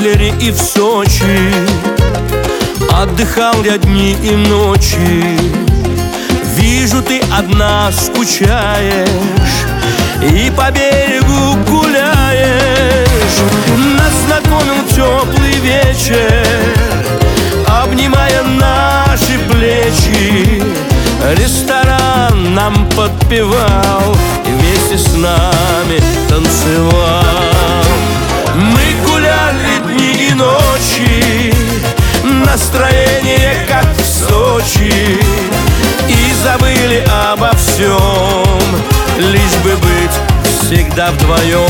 Адлере и в Сочи отдыхал я дни и ночи. Вижу, ты одна скучаешь и по берегу гуляешь. Нас знакомил теплый вечер, обнимая наши плечи. Ресторан нам подпевал и вместе с нами танцевал. Мы гуляли дни и ночи, настроение как в Сочи, и забыли обо всем, лишь бы быть всегда вдвоем.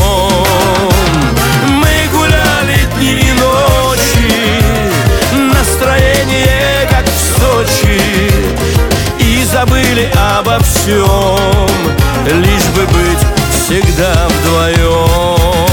Мы гуляли дни и ночи, настроение как в Сочи, и забыли обо всем, лишь бы быть всегда вдвоем.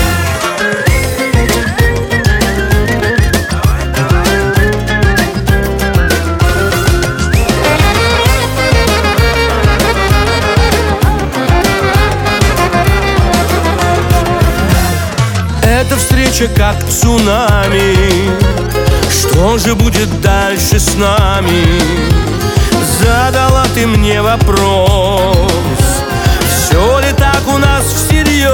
Эта встреча как цунами, что же будет дальше с нами? Задала ты мне вопрос, все ли так у нас всерьез?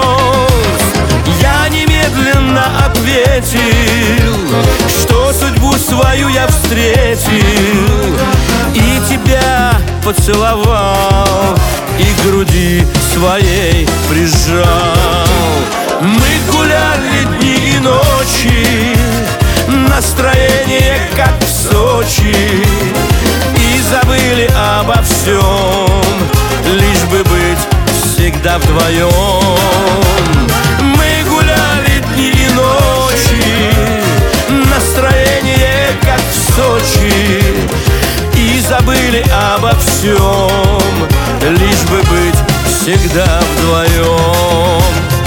Я немедленно ответил, что судьбу свою я встретил, и тебя поцеловал, и к груди своей прижал. Мы гуляли дни и ночи, настроение как в Сочи, и забыли обо всем, лишь бы быть всегда вдвоем. Мы гуляли дни и ночи, настроение как в Сочи, и забыли обо всем, лишь бы быть всегда вдвоем.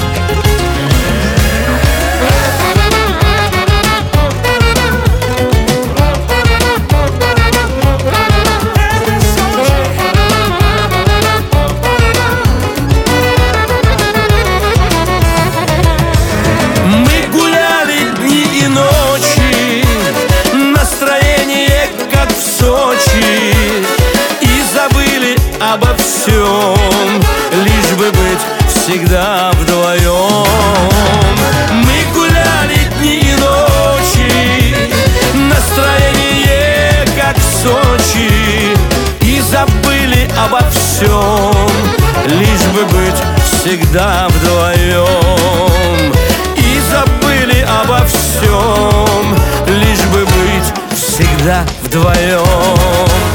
И забыли обо всем, лишь бы быть всегда вдвоем. Мы гуляли дни и ночи, настроение как в Сочи, и забыли обо всем, лишь бы быть всегда вдвоем. И забыли обо всем, лишь бы быть всегда вдвоем.